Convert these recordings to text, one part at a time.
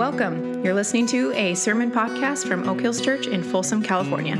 Welcome. You're listening to a sermon podcast from Oak Hills Church in Folsom, California.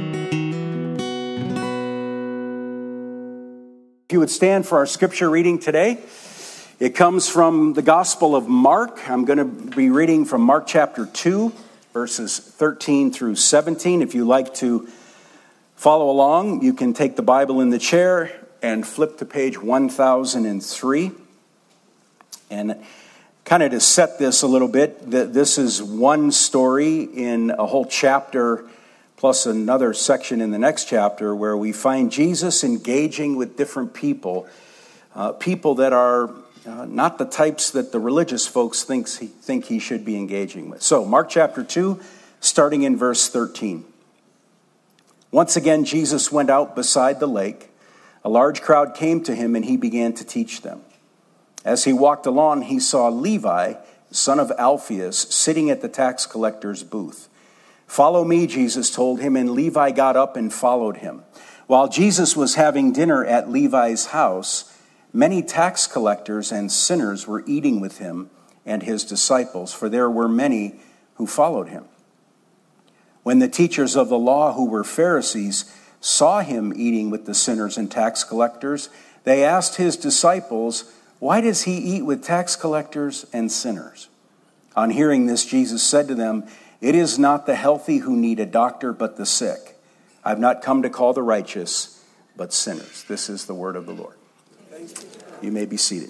If you would stand for our scripture reading today, it comes from the Gospel of Mark. I'm going to be reading from Mark chapter 2, verses 13 through 17. If you like to follow along, you can take the Bible in the chair and flip to page 1003. And kind of to set this a little bit, this is one story in a whole chapter, plus another section in the next chapter, where we find Jesus engaging with different people, people that are not the types that the religious folks think he should be engaging with. So, Mark chapter 2, starting in verse 13. Once again, Jesus went out beside the lake. A large crowd came to him, and he began to teach them. As he walked along, he saw Levi, son of Alphaeus, sitting at the tax collector's booth. "Follow me," Jesus told him, and Levi got up and followed him. While Jesus was having dinner at Levi's house, many tax collectors and sinners were eating with him and his disciples, for there were many who followed him. When the teachers of the law, who were Pharisees, saw him eating with the sinners and tax collectors, they asked his disciples, "Why does he eat with tax collectors and sinners?" On hearing this, Jesus said to them, "It is not the healthy who need a doctor, but the sick. I've not come to call the righteous, but sinners." This is the word of the Lord. You may be seated.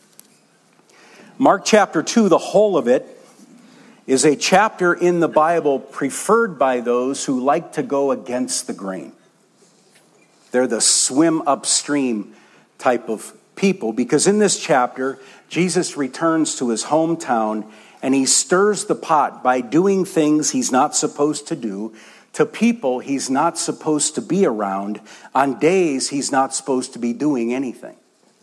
Mark chapter 2, the whole of it, is a chapter in the Bible preferred by those who like to go against the grain. They're the swim upstream type of people, because in this chapter, Jesus returns to his hometown and he stirs the pot by doing things he's not supposed to do to people he's not supposed to be around on days he's not supposed to be doing anything.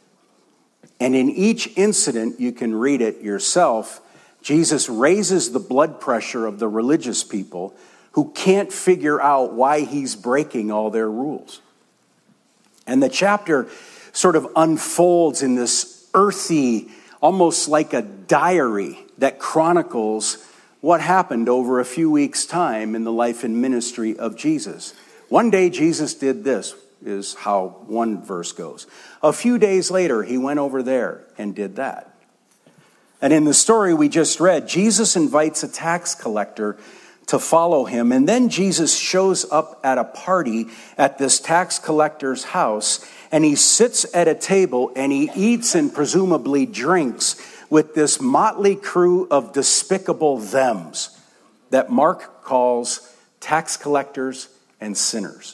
And in each incident, you can read it yourself, Jesus raises the blood pressure of the religious people who can't figure out why he's breaking all their rules. And the chapter sort of unfolds in this earthy, almost like a diary that chronicles what happened over a few weeks' time in the life and ministry of Jesus. One day Jesus did this, is how one verse goes. A few days later, he went over there and did that. And in the story we just read, Jesus invites a tax collector to follow him, and then Jesus shows up at a party at this tax collector's house, and he sits at a table and he eats and presumably drinks with this motley crew of despicable thems that Mark calls tax collectors and sinners.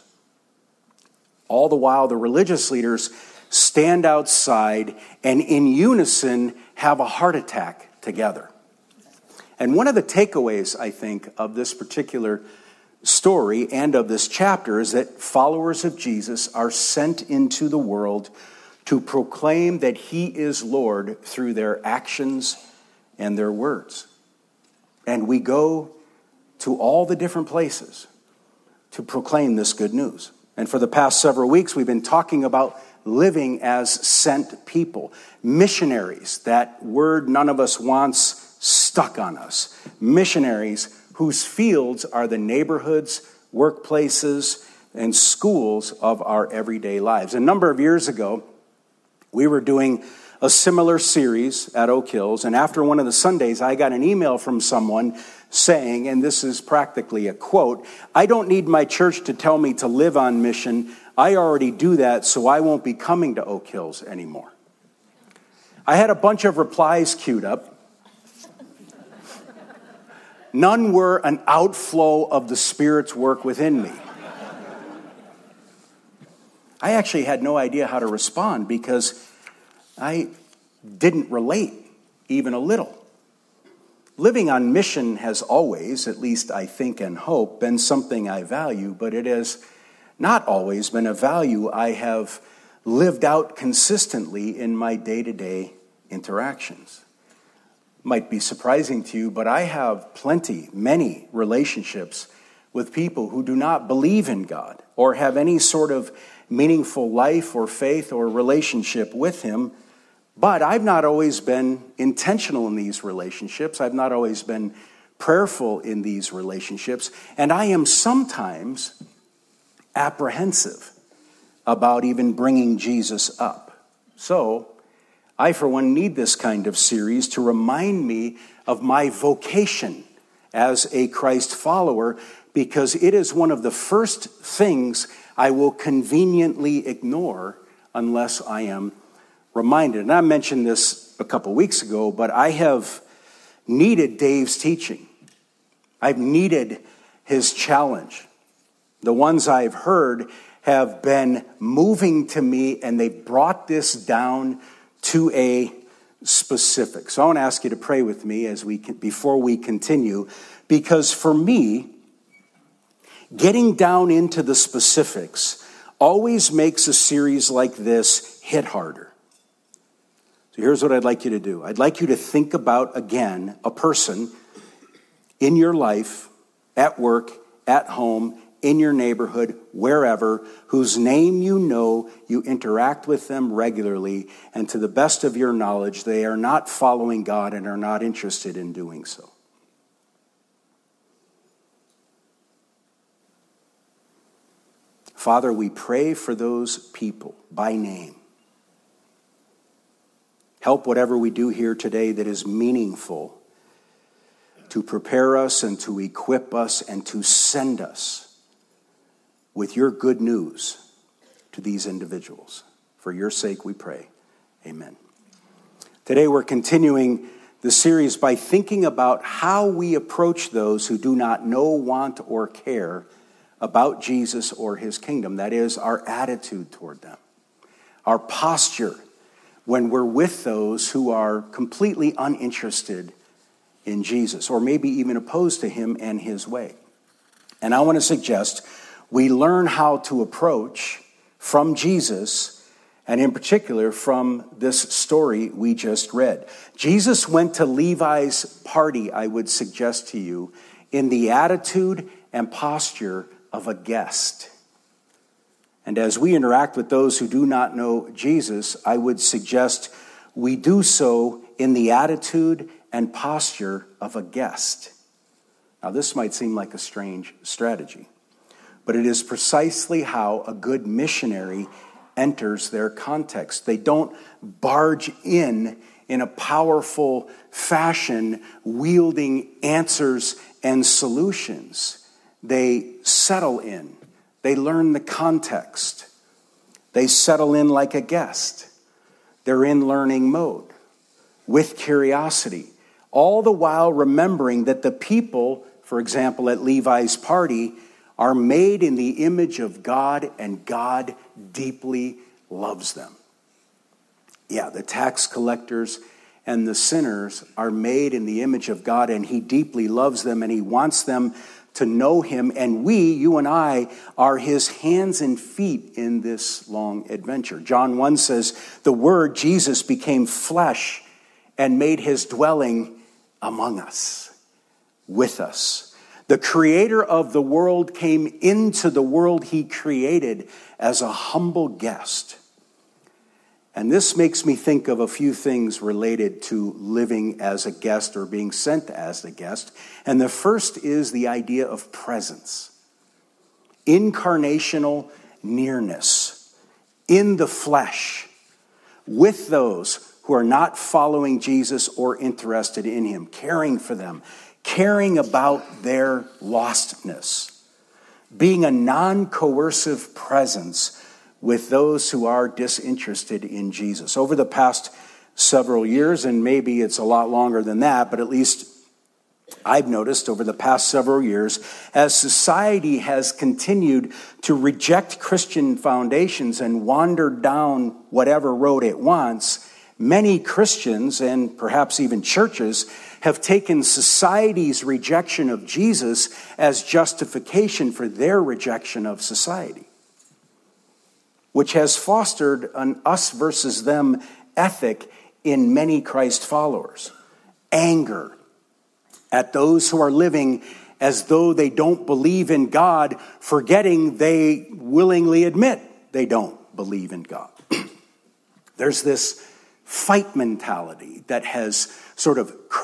All the while, the religious leaders stand outside and in unison have a heart attack together. And one of the takeaways, I think, of this particular story and of this chapter is that followers of Jesus are sent into the world to proclaim that he is Lord through their actions and their words. And we go to all the different places to proclaim this good news. And for the past several weeks, we've been talking about living as sent people, missionaries, that word none of us wants stuck on us, missionaries whose fields are the neighborhoods, workplaces, and schools of our everyday lives. A number of years ago, we were doing a similar series at Oak Hills, and after one of the Sundays, I got an email from someone saying, and this is practically a quote, "I don't need my church to tell me to live on mission. I already do that, so I won't be coming to Oak Hills anymore." I had a bunch of replies queued up. None were an outflow of the Spirit's work within me. I actually had no idea how to respond because I didn't relate even a little. Living on mission has always, at least I think and hope, been something I value, but it has not always been a value I have lived out consistently in my day-to-day interactions. Might be surprising to you, but I have many relationships with people who do not believe in God or have any sort of meaningful life or faith or relationship with him. But I've not always been intentional in these relationships. I've not always been prayerful in these relationships, and I am sometimes apprehensive about even bringing Jesus up. So, I, for one, need this kind of series to remind me of my vocation as a Christ follower, because it is one of the first things I will conveniently ignore unless I am reminded. And I mentioned this a couple weeks ago, but I have needed Dave's teaching. I've needed his challenge. The ones I've heard have been moving to me, and they brought this down to a specific. So I want to ask you to pray with me before we continue, because for me, getting down into the specifics always makes a series like this hit harder. So here's what I'd like you to do. I'd like you to think about, again, a person in your life, at work, at home, in your neighborhood, wherever, whose name you know, you interact with them regularly, and to the best of your knowledge, they are not following God and are not interested in doing so. Father, we pray for those people by name. Help whatever we do here today that is meaningful to prepare us and to equip us and to send us with your good news to these individuals. For your sake we pray. Amen. Today we're continuing the series by thinking about how we approach those who do not know, want, or care about Jesus or his kingdom. That is, our attitude toward them, our posture when we're with those who are completely uninterested in Jesus, or maybe even opposed to him and his way. And I want to suggest we learn how to approach from Jesus, and in particular from this story we just read. Jesus went to Levi's party, I would suggest to you, in the attitude and posture of a guest. And as we interact with those who do not know Jesus, I would suggest we do so in the attitude and posture of a guest. Now, this might seem like a strange strategy, but it is precisely how a good missionary enters their context. They don't barge in a powerful fashion, wielding answers and solutions. They settle in. They learn the context. They settle in like a guest. They're in learning mode with curiosity, all the while remembering that the people, for example, at Levi's party, are made in the image of God, and God deeply loves them. Yeah, the tax collectors and the sinners are made in the image of God, and he deeply loves them, and he wants them to know him, and we, you and I, are his hands and feet in this long adventure. John 1 says, the Word, Jesus, became flesh and made his dwelling among us, with us. The creator of the world came into the world he created as a humble guest. And this makes me think of a few things related to living as a guest or being sent as a guest. And the first is the idea of presence. Incarnational nearness in the flesh with those who are not following Jesus or interested in him, caring for them, caring about their lostness, being a non-coercive presence with those who are disinterested in Jesus. Over the past several years, and maybe it's a lot longer than that, but at least I've noticed over the past several years, as society has continued to reject Christian foundations and wander down whatever road it wants, many Christians, and perhaps even churches, have taken society's rejection of Jesus as justification for their rejection of society, which has fostered an us versus them ethic in many Christ followers. Anger at those who are living as though they don't believe in God, forgetting they willingly admit they don't believe in God. There's this fight mentality that has sort of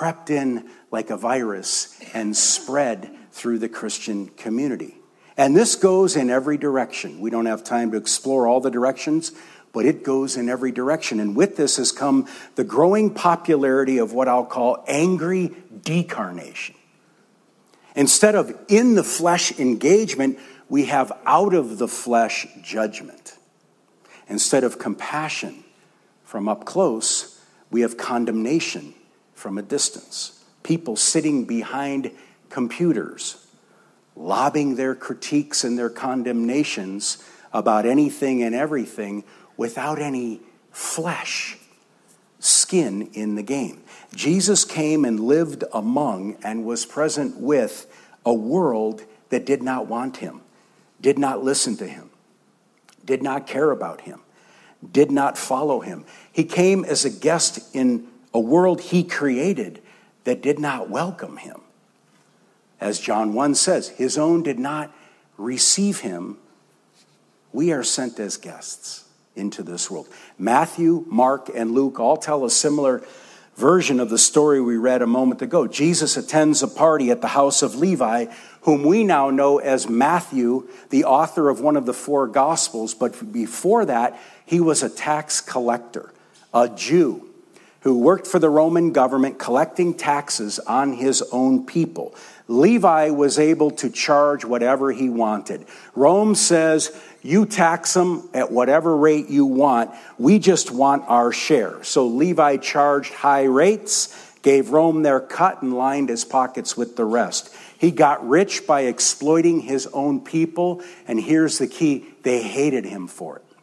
crept in like a virus and spread through the Christian community. And this goes in every direction. We don't have time to explore all the directions, but it goes in every direction. And with this has come the growing popularity of what I'll call angry decarnation. Instead of in the flesh engagement, we have out of the flesh judgment. Instead of compassion from up close, we have condemnation from a distance. People sitting behind computers, lobbing their critiques and their condemnations about anything and everything without any flesh, skin in the game. Jesus came and lived among and was present with a world that did not want him, did not listen to him, did not care about him, did not follow him. He came as a guest in a world he created that did not welcome him. As John 1 says, his own did not receive him. We are sent as guests into this world. Matthew, Mark, and Luke all tell a similar version of the story we read a moment ago. Jesus attends a party at the house of Levi, whom we now know as Matthew, the author of one of the four Gospels. But before that, he was a tax collector, a Jew who worked for the Roman government collecting taxes on his own people. Levi was able to charge whatever he wanted. Rome says, you tax them at whatever rate you want. We just want our share. So Levi charged high rates, gave Rome their cut, and lined his pockets with the rest. He got rich by exploiting his own people, and here's the key, they hated him for it.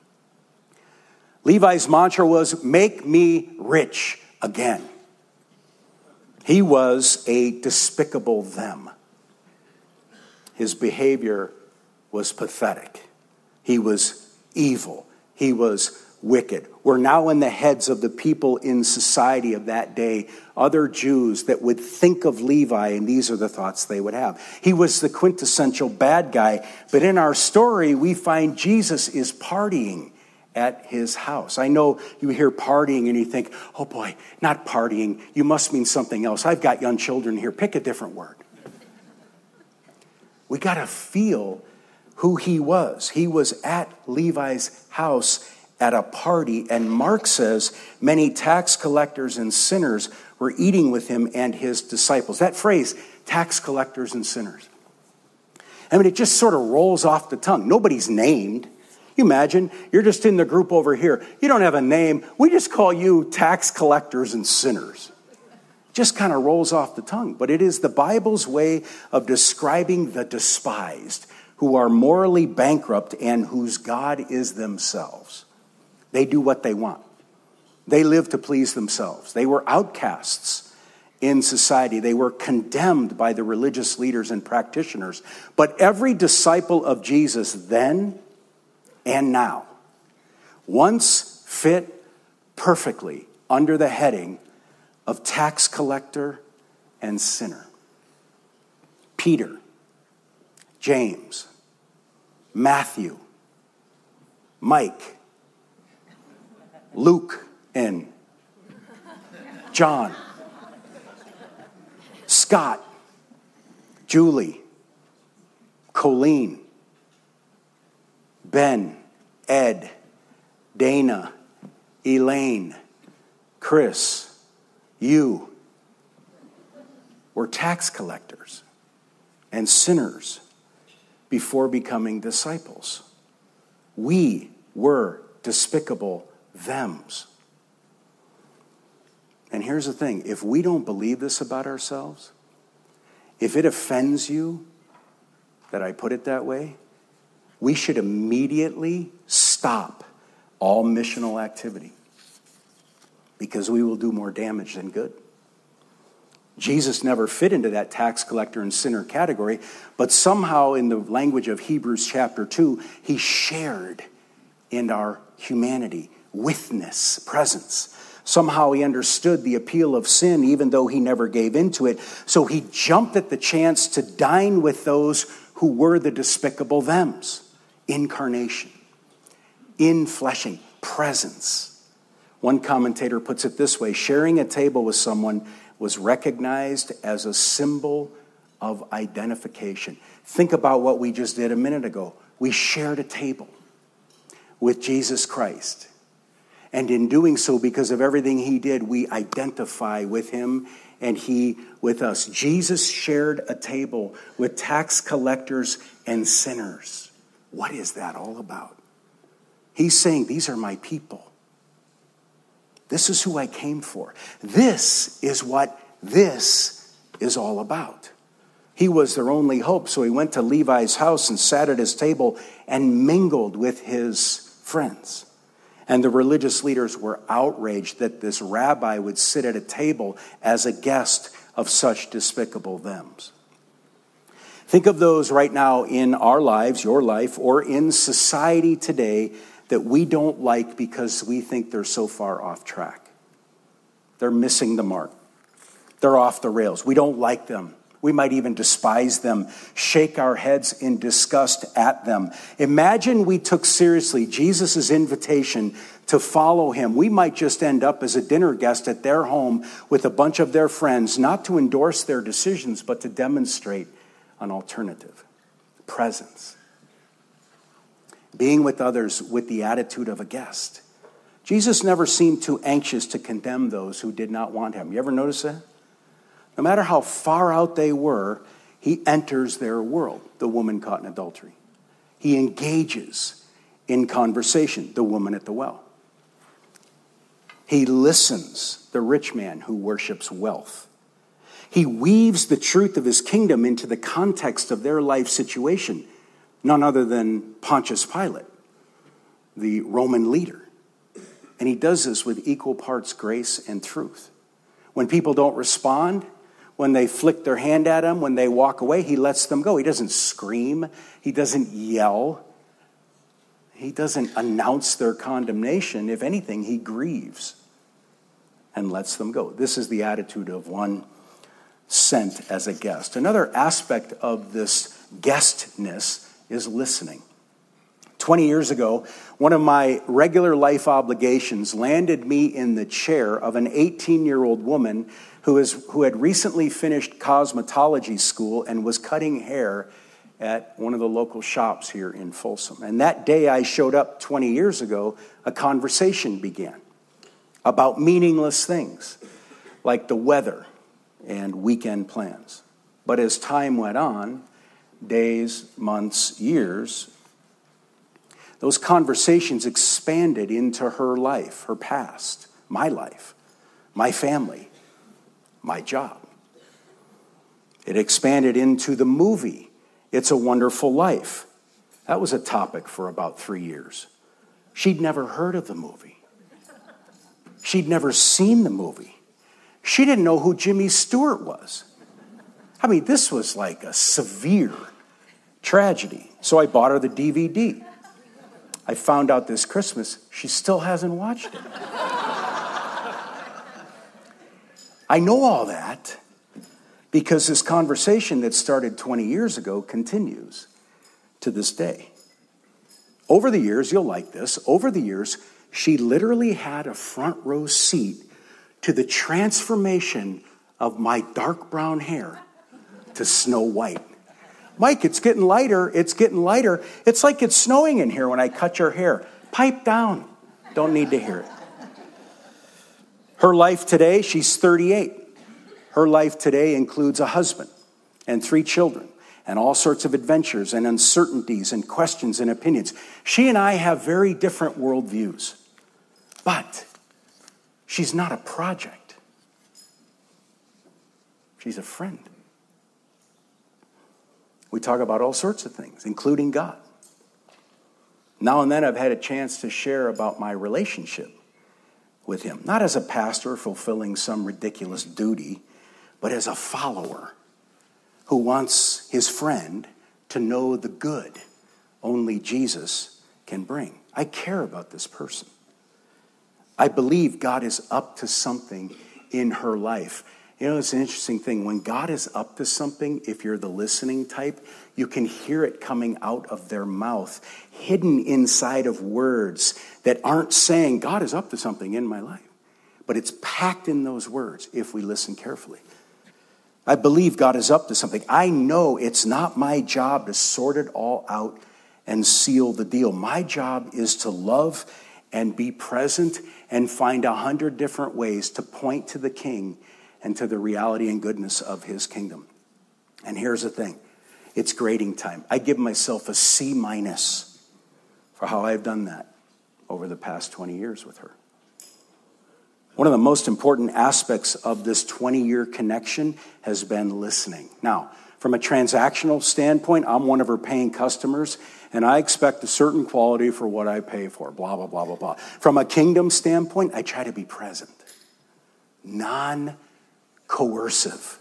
Levi's mantra was, make me rich again. He was a despicable them. His behavior was pathetic. He was evil. He was wicked. We're now in the heads of the people in society of that day, other Jews that would think of Levi, and these are the thoughts they would have. He was the quintessential bad guy, but in our story, we find Jesus is partying at his house. I know you hear partying and you think, oh boy, not partying. You must mean something else. I've got young children here. Pick a different word. We got to feel who he was. He was at Levi's house at a party, and Mark says many tax collectors and sinners were eating with him and his disciples. That phrase, tax collectors and sinners. I mean, it just sort of rolls off the tongue. Nobody's named. You imagine, you're just in the group over here. You don't have a name. We just call you tax collectors and sinners. Just kind of rolls off the tongue. But it is the Bible's way of describing the despised, who are morally bankrupt and whose God is themselves. They do what they want. They live to please themselves. They were outcasts in society. They were condemned by the religious leaders and practitioners. But every disciple of Jesus then and now once fit perfectly under the heading of tax collector and sinner. Peter, James, Matthew, Mike, Luke, and John, Scott, Julie, Colleen, Ben, Ed, Dana, Elaine, Chris, you were tax collectors and sinners before becoming disciples. We were despicable thems. And here's the thing, if we don't believe this about ourselves, if it offends you that I put it that way, we should immediately stop all missional activity because we will do more damage than good. Jesus never fit into that tax collector and sinner category, but somehow in the language of Hebrews chapter 2, he shared in our humanity, witness, presence. Somehow he understood the appeal of sin, even though he never gave into it. So he jumped at the chance to dine with those who were the despicable thems. Incarnation, infleshing, presence. One commentator puts it this way: sharing a table with someone was recognized as a symbol of identification. Think about what we just did a minute ago. We shared a table with Jesus Christ. And in doing so, because of everything he did, we identify with him and he with us. Jesus shared a table with tax collectors and sinners. What is that all about? He's saying, these are my people. This is who I came for. This is what this is all about. He was their only hope, so he went to Levi's house and sat at his table and mingled with his friends. And the religious leaders were outraged that this rabbi would sit at a table as a guest of such despicable thems. Think of those right now in our lives, your life, or in society today that we don't like because we think they're so far off track. They're missing the mark. They're off the rails. We don't like them. We might even despise them, shake our heads in disgust at them. Imagine we took seriously Jesus' invitation to follow him. We might just end up as a dinner guest at their home with a bunch of their friends, not to endorse their decisions, but to demonstrate an alternative. Presence. Being with others with the attitude of a guest. Jesus never seemed too anxious to condemn those who did not want him. You ever notice that? No matter how far out they were, he enters their world, the woman caught in adultery. He engages in conversation, the woman at the well. He listens, the rich man who worships wealth. He weaves the truth of his kingdom into the context of their life situation, none other than Pontius Pilate, the Roman leader. And he does this with equal parts grace and truth. When people don't respond, when they flick their hand at him, when they walk away, he lets them go. He doesn't scream. He doesn't yell. He doesn't announce their condemnation. If anything, he grieves and lets them go. This is the attitude of one sent as a guest. Another aspect of this guestness is listening. 20 years ago, one of my regular life obligations landed me in the chair of an 18-year-old woman who had recently finished cosmetology school and was cutting hair at one of the local shops here in Folsom. And that day I showed up 20 years ago, a conversation began about meaningless things like the weather and weekend plans. But as time went on, days, months, years, those conversations expanded into her life, her past, my life, my family, my job. It expanded into the movie, It's a Wonderful Life. That was a topic for about 3 years. She'd never heard of the movie. She'd never seen the movie. She didn't know who Jimmy Stewart was. I mean, this was like a severe tragedy. So I bought her the DVD. I found out this Christmas she still hasn't watched it. I know all that because this conversation that started 20 years ago continues to this day. Over the years, you'll like this, over the years, she literally had a front row seat to the transformation of my dark brown hair to Snow White. Mike, it's getting lighter, it's getting lighter. It's like it's snowing in here when I cut your hair. Pipe down. Don't need to hear it. Her life today, she's 38. Her life today includes a husband and 3 children and all sorts of adventures and uncertainties and questions and opinions. She and I have very different worldviews, but she's not a project. She's a friend. We talk about all sorts of things, including God. Now and then I've had a chance to share about my relationship with him, not as a pastor fulfilling some ridiculous duty, but as a follower who wants his friend to know the good only Jesus can bring. I care about this person. I believe God is up to something in her life. You know, it's an interesting thing. When God is up to something, if you're the listening type, you can hear it coming out of their mouth, hidden inside of words that aren't saying, God is up to something in my life. But it's packed in those words if we listen carefully. I believe God is up to something. I know it's not my job to sort it all out and seal the deal. My job is to love and be present and find 100 different ways to point to the King and to the reality and goodness of his kingdom. And here's the thing. It's grading time. I give myself a C- for how I've done that over the past 20 years with her. One of the most important aspects of this 20-year connection has been listening. Now, from a transactional standpoint, I'm one of her paying customers, and I expect a certain quality for what I pay for, blah, blah, blah, blah, blah. From a kingdom standpoint, I try to be present, non-coercive.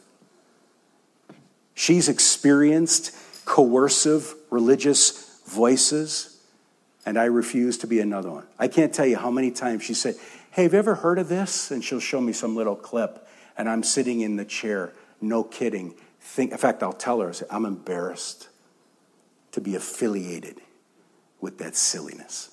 She's experienced coercive religious voices, and I refuse to be another one. I can't tell you how many times she said, hey, have you ever heard of this? And she'll show me some little clip, and I'm sitting in the chair, no kidding. In fact, I'll tell her, I'm embarrassed to be affiliated with that silliness.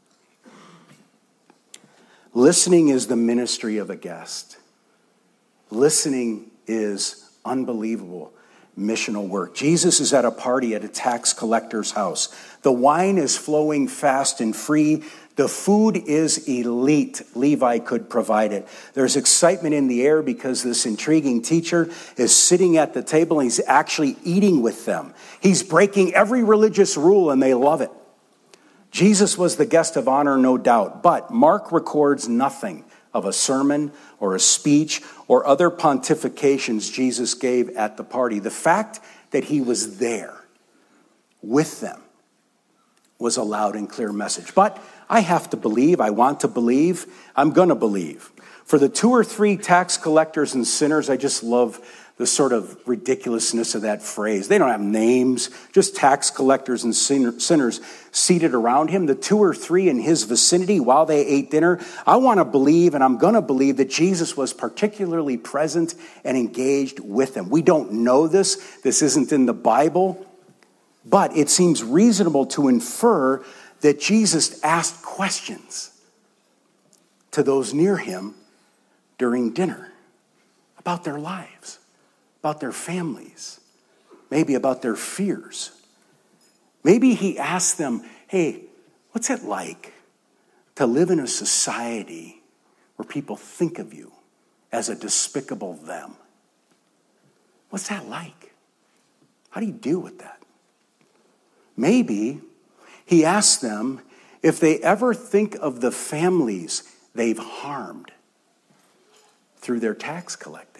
Listening is the ministry of a guest. Listening is unbelievable missional work. Jesus is at a party at a tax collector's house. The wine is flowing fast and free. The food is elite. Levi could provide it. There's excitement in the air because this intriguing teacher is sitting at the table and he's actually eating with them. He's breaking every religious rule and they love it. Jesus was the guest of honor, no doubt, but Mark records nothing of a sermon or a speech or other pontifications Jesus gave at the party. The fact that he was there with them was a loud and clear message. But I have to believe, I want to believe, I'm going to believe. For the 2 or 3 tax collectors and sinners, I just love the sort of ridiculousness of that phrase. They don't have names, just tax collectors and sinners seated around him. The 2 or 3 in his vicinity while they ate dinner. I want to believe, and I'm going to believe, that Jesus was particularly present and engaged with them. We don't know this. This isn't in the Bible. But it seems reasonable to infer that Jesus asked questions to those near him during dinner about their lives, about their families, maybe about their fears. Maybe he asked them, hey, what's it like to live in a society where people think of you as a despicable them? What's that like? How do you deal with that? Maybe he asked them if they ever think of the families they've harmed through their tax collecting.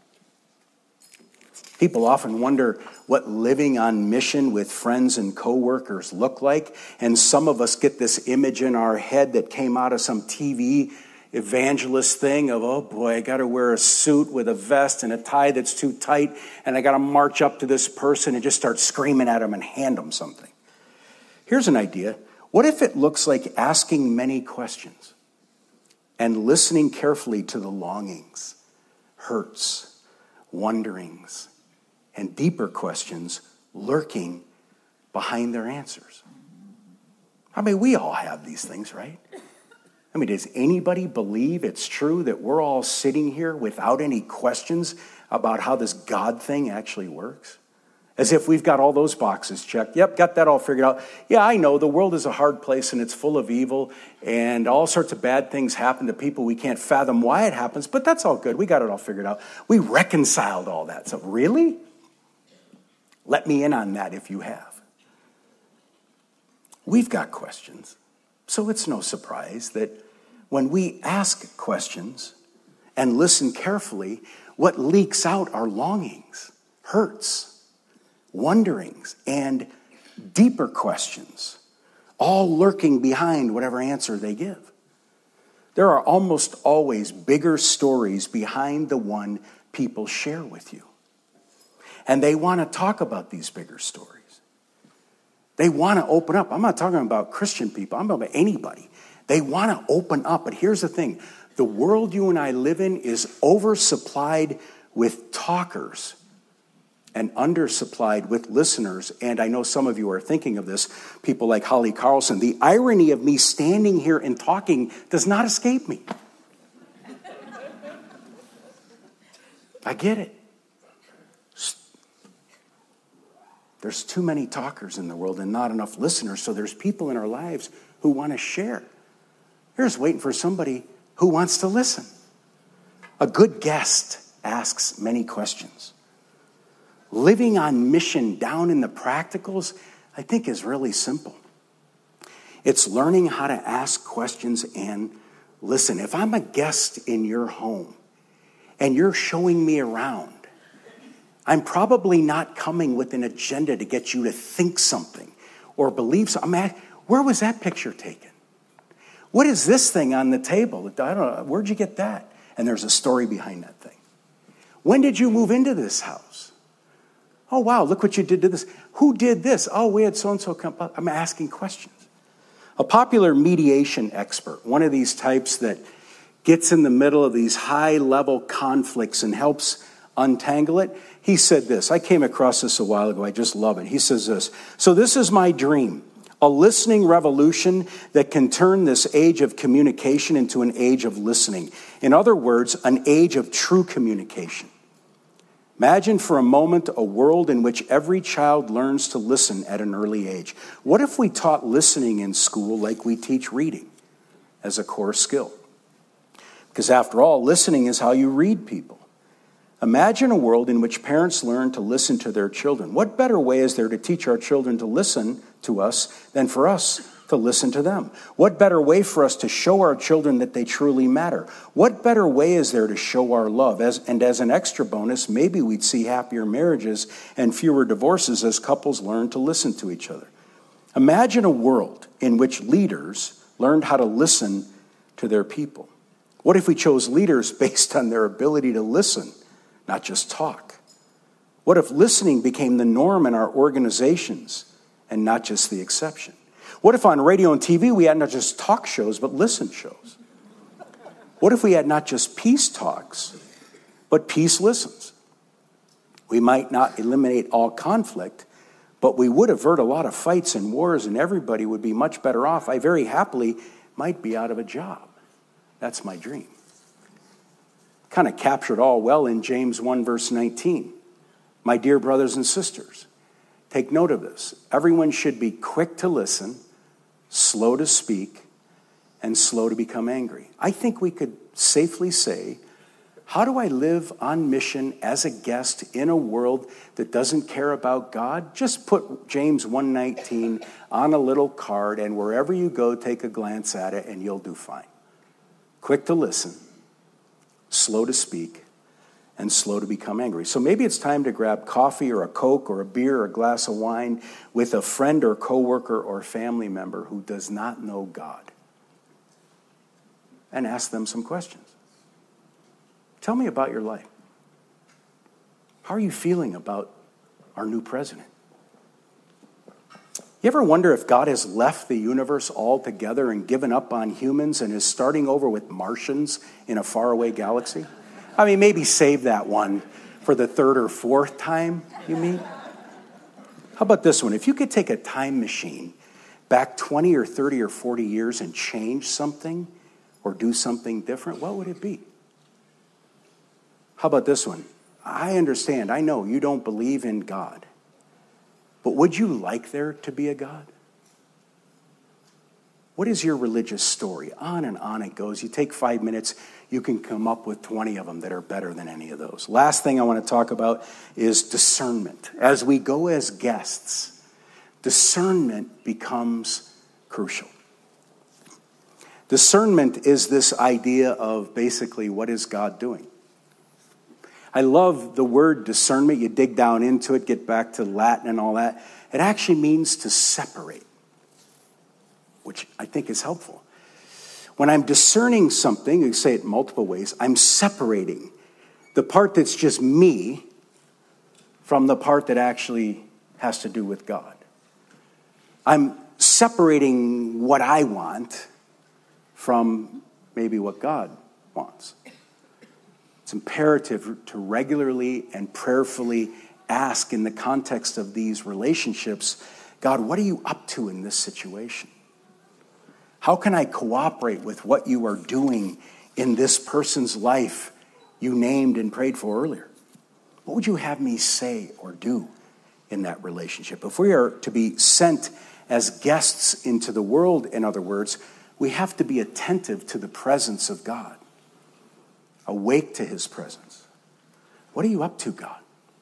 People often wonder what living on mission with friends and coworkers look like, and some of us get this image in our head that came out of some TV evangelist thing of, oh boy, I got to wear a suit with a vest and a tie that's too tight, and I got to march up to this person and just start screaming at them and hand them something. Here's an idea. What if it looks like asking many questions and listening carefully to the longings, hurts, wonderings, and deeper questions lurking behind their answers? I mean, we all have these things, right? I mean, does anybody believe it's true that we're all sitting here without any questions about how this God thing actually works? As if we've got all those boxes checked. Yep, got that all figured out. Yeah, I know the world is a hard place and it's full of evil and all sorts of bad things happen to people. We can't fathom why it happens, but that's all good. We got it all figured out. We reconciled all that. So really? Let me in on that if you have. We've got questions. So it's no surprise that when we ask questions and listen carefully, what leaks out are longings, hurts, wonderings, and deeper questions, all lurking behind whatever answer they give. There are almost always bigger stories behind the one people share with you. And they want to talk about these bigger stories. They want to open up. I'm not talking about Christian people. I'm talking about anybody. They want to open up. But here's the thing. The world you and I live in is oversupplied with talkers and undersupplied with listeners. And I know some of you are thinking of this, people like Holly Carlson. The irony of me standing here and talking does not escape me. I get it. There's too many talkers in the world and not enough listeners, so there's people in our lives who want to share. You're just waiting for somebody who wants to listen. A good guest asks many questions. Living on mission down in the practicals, I think, is really simple. It's learning how to ask questions and listen. If I'm a guest in your home and you're showing me around, I'm probably not coming with an agenda to get you to think something or believe something. Where was that picture taken? What is this thing on the table? I don't know. Where'd you get that? And there's a story behind that thing. When did you move into this house? Oh, wow, look what you did to this. Who did this? Oh, we had so-and-so come up. I'm asking questions. A popular mediation expert, one of these types that gets in the middle of these high-level conflicts and helps untangle it, he said this. I came across this a while ago. I just love it. He says this. So this is my dream, a listening revolution that can turn this age of communication into an age of listening. In other words, an age of true communication. Imagine for a moment a world in which every child learns to listen at an early age. What if we taught listening in school like we teach reading as a core skill? Because after all, listening is how you read people. Imagine a world in which parents learn to listen to their children. What better way is there to teach our children to listen to us than for us to listen to them? What better way for us to show our children that they truly matter? What better way is there to show our love? And as an extra bonus, maybe we'd see happier marriages and fewer divorces as couples learn to listen to each other. Imagine a world in which leaders learned how to listen to their people. What if we chose leaders based on their ability to listen, not just talk? What if listening became the norm in our organizations and not just the exception? What if on radio and TV we had not just talk shows, but listen shows? What if we had not just peace talks, but peace listens? We might not eliminate all conflict, but we would avert a lot of fights and wars, and everybody would be much better off. I very happily might be out of a job. That's my dream. Kind of captured all well in James 1, verse 19. My dear brothers and sisters, take note of this. Everyone should be quick to listen, slow to speak, and slow to become angry. I think we could safely say, how do I live on mission as a guest in a world that doesn't care about God? Just put James 1:19 on a little card, and wherever you go, take a glance at it, and you'll do fine. Quick to listen, slow to speak, and slow to become angry. So maybe it's time to grab coffee or a Coke or a beer or a glass of wine with a friend or coworker or family member who does not know God and ask them some questions. Tell me about your life. How are you feeling about our new president? You ever wonder if God has left the universe altogether and given up on humans and is starting over with Martians in a faraway galaxy? I mean, maybe save that one for the third or fourth time you meet. How about this one? If you could take a time machine back 20 or 30 or 40 years and change something or do something different, what would it be? How about this one? I understand, I know you don't believe in God, but would you like there to be a God? What is your religious story? On and on it goes. You take 5 minutes, you can come up with 20 of them that are better than any of those. Last thing I want to talk about is discernment. As we go as guests, discernment becomes crucial. Discernment is this idea of basically what is God doing? I love the word discernment. You dig down into it, get back to Latin and all that. It actually means to separate, which I think is helpful. When I'm discerning something, you say it multiple ways, I'm separating the part that's just me from the part that actually has to do with God. I'm separating what I want from maybe what God wants. It's imperative to regularly and prayerfully ask in the context of these relationships, God, what are you up to in this situation? How can I cooperate with what you are doing in this person's life you named and prayed for earlier? What would you have me say or do in that relationship? If we are to be sent as guests into the world, in other words, we have to be attentive to the presence of God, awake to his presence. What are you up to, God?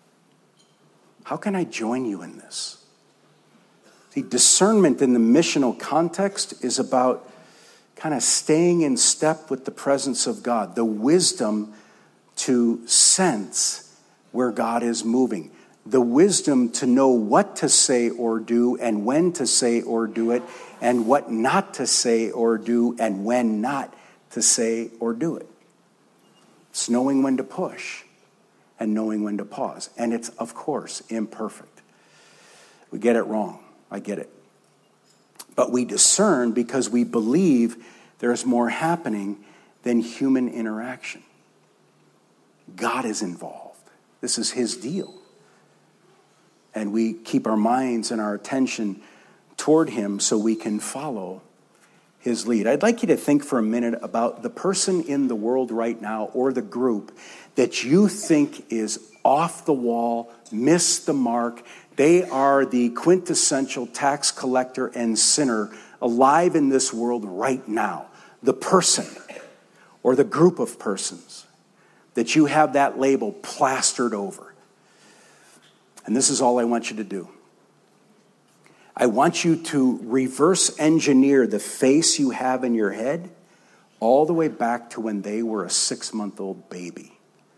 How can I join you in this? See, discernment in the missional context is about kind of staying in step with the presence of God, the wisdom to sense where God is moving, the wisdom to know what to say or do and when to say or do it, and what not to say or do and when not to say or do it. It's knowing when to push and knowing when to pause. And it's, of course, imperfect. We get it wrong. I get it. But we discern because we believe there's more happening than human interaction. God is involved. This is his deal. And we keep our minds and our attention toward him so we can follow his lead. I'd like you to think for a minute about the person in the world right now or the group that you think is off the wall, missed the mark. They are the quintessential tax collector and sinner alive in this world right now. The person or the group of persons that you have that label plastered over. And this is all I want you to do. I want you to reverse engineer the face you have in your head all the way back to when they were a 6-month-old baby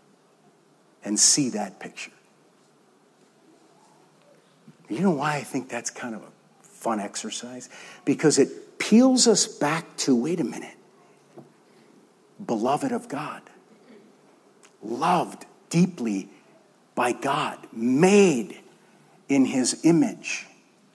and see that picture. You know why I think that's kind of a fun exercise? Because it peels us back to, wait a minute, beloved of God, loved deeply by God, made in his image.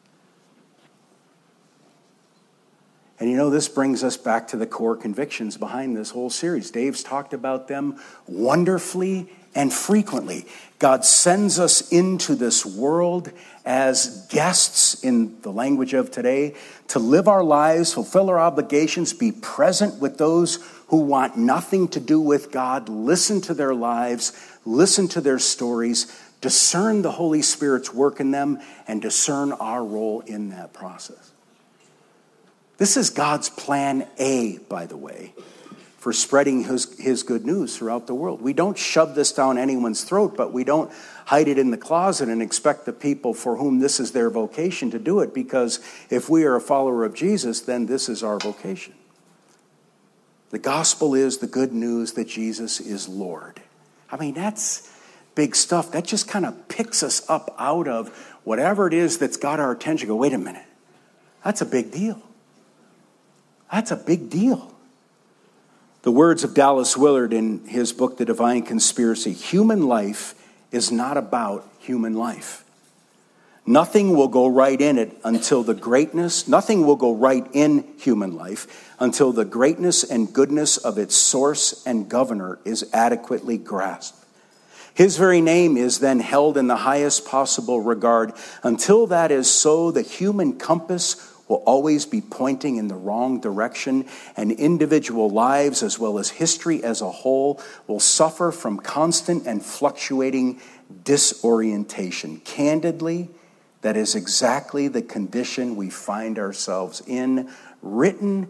And you know, this brings us back to the core convictions behind this whole series. Dave's talked about them wonderfully and frequently. God sends us into this world as guests, in the language of today, to live our lives, fulfill our obligations, be present with those who want nothing to do with God, listen to their lives, listen to their stories, discern the Holy Spirit's work in them, and discern our role in that process. This is God's plan A, by the way, for spreading his good news throughout the world. We don't shove this down anyone's throat, but we don't hide it in the closet and expect the people for whom this is their vocation to do it, because if we are a follower of Jesus, then this is our vocation. The gospel is the good news that Jesus is Lord. I mean, that's big stuff. That just kind of picks us up out of whatever it is that's got our attention. Go, wait a minute. That's a big deal. That's a big deal. The words of Dallas Willard in his book, The Divine Conspiracy: human life is not about human life. Nothing will go right in it until the greatness, nothing will go right in human life until the greatness and goodness of its source and governor is adequately grasped. His very name is then held in the highest possible regard. Until that is so, the human compass will always be pointing in the wrong direction, and individual lives, as well as history as a whole, will suffer from constant and fluctuating disorientation. Candidly, that is exactly the condition we find ourselves in, written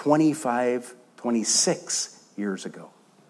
26 years ago.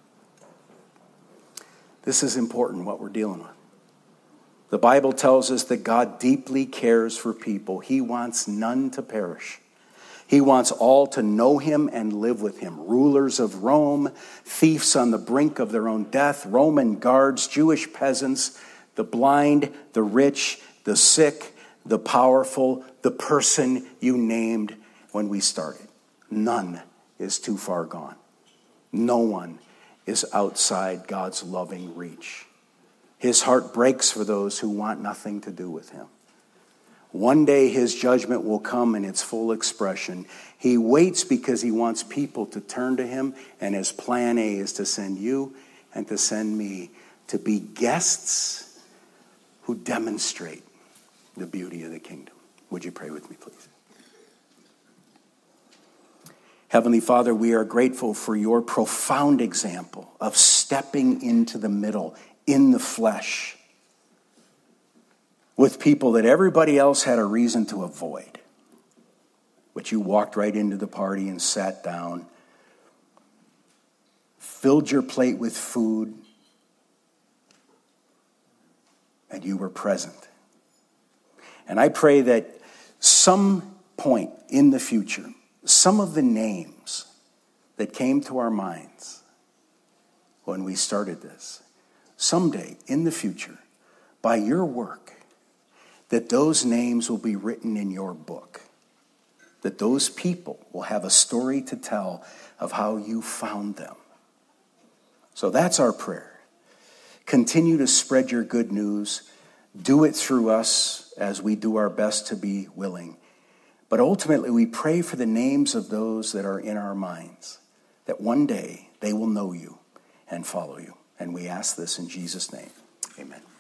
This is important, what we're dealing with. The Bible tells us that God deeply cares for people. He wants none to perish. He wants all to know him and live with him. Rulers of Rome, thieves on the brink of their own death, Roman guards, Jewish peasants, the blind, the rich, the sick, the powerful, the person you named when we started. None is too far gone. No one is outside God's loving reach. His heart breaks for those who want nothing to do with him. One day his judgment will come in its full expression. He waits because he wants people to turn to him, and his plan A is to send you and to send me to be guests who demonstrate the beauty of the kingdom. Would you pray with me, please? Heavenly Father, we are grateful for your profound example of stepping into the middle, in the flesh, with people that everybody else had a reason to avoid. But you walked right into the party and sat down, filled your plate with food, and you were present. And I pray that some point in the future, some of the names that came to our minds when we started this, someday in the future, by your work, that those names will be written in your book, that those people will have a story to tell of how you found them. So that's our prayer. Continue to spread your good news. Do it through us as we do our best to be willing. But ultimately, we pray for the names of those that are in our minds, that one day they will know you and follow you. And we ask this in Jesus' name. Amen.